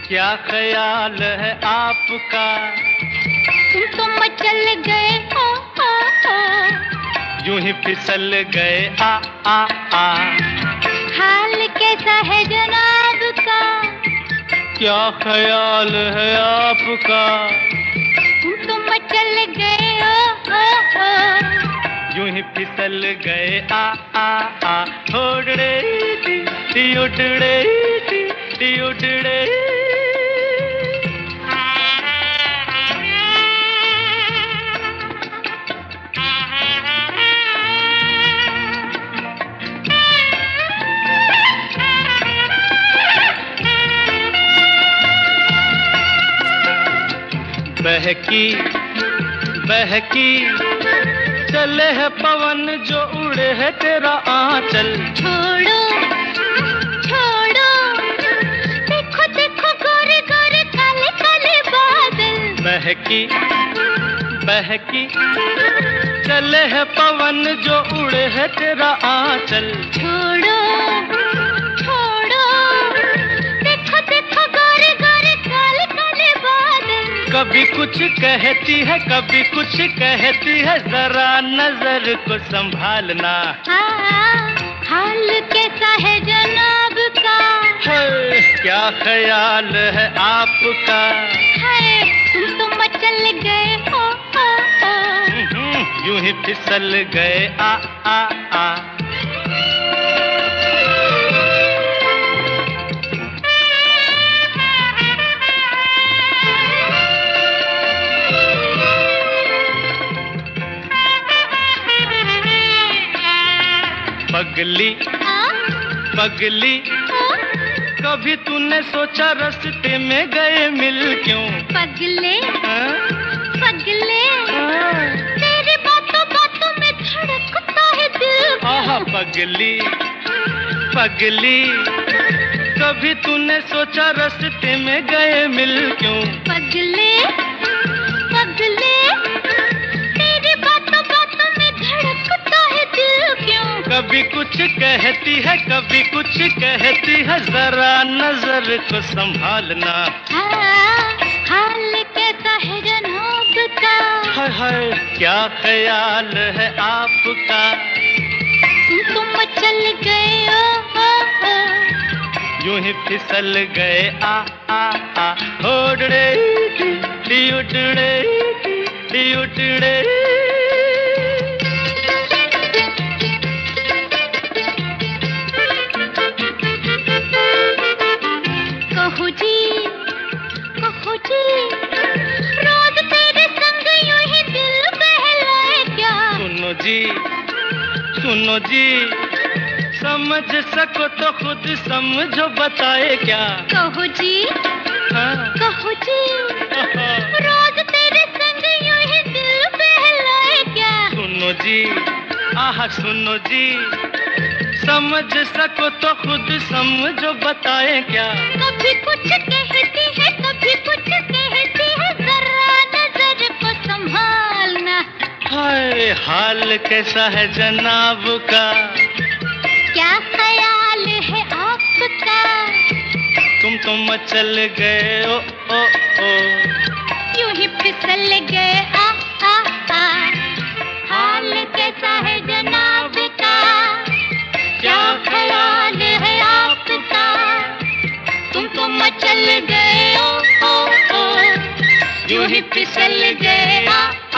क्या ख्याल है आपका? तुम तो मचल गए हो, यूं ही फिसल गए आ। हाल कैसा है जनाब का? क्या ख्याल है आपका? तुम तो मचल गए हो, यूं ही फिसल गए आ। उड़ड़े टी उड़ड़े टी उड़ड़े। बहकी बहकी चले है पवन जो उड़े है तेरा आंचल। छोड़ो छोड़ो, देखो देखो गोरे गोरे काले काले बादल। बहकी बहकी चले है पवन जो उड़े है तेरा आंचल। छोड़ो छोड़ो, देखो देखो गोरे गोरे काले काले बादल। कभी कुछ कहती है कभी कुछ कहती है, जरा नजर को संभालना। हाल कैसा है जनाब का? है, क्या ख्याल है आपका? है, तुम तो मचल गए हो, यूं ही फिसल गए आ। पगली पगली, कभी तूने सोचा रास्ते में गए मिल क्यों? पगले पगले, तेरी बातों बातों में धड़कता है दिल। आहा पगली पगली, कभी तूने सोचा रास्ते में गए मिल क्यों? पगले पगले, तेरी बातों बातों में धड़कता है दिल क्यों? कभी कुछ कहती है कभी कुछ कहती है, जरा नजर को संभालना। हाल कैसा है जनाब का? हाय क्या ख्याल है आपका? तुम तो मचल गए हो, यूं ही फिसल गए आ। उड़ड़े टी उड़ड़े टी उड़ड़े। कहो जी रोज तेरे संग यूं ही दिल बहलाए क्या? सुनो जी, समझ सको तो खुद समझो, बताए क्या? कहो जी हाँ? कहो जी, रोज तेरे संग यूं ही दिल बहलाए क्या? सुनो जी, आहा सुनो जी, समझ सको तो खुद समझो, बताए क्या? कभी कुछ कहती है कभी कुछ कहती है, जरा नजर को संभालना। हाय हाल कैसा है जनाब का? क्या ख्याल है आपका? तुम तो मचल गए ओ। यूं ही फिसल गए आ। हाल कैसा है जनाब का? क्या ख्याल है आपका? तुम तो मचल गए ओ, यूं ही फिसल गए आ।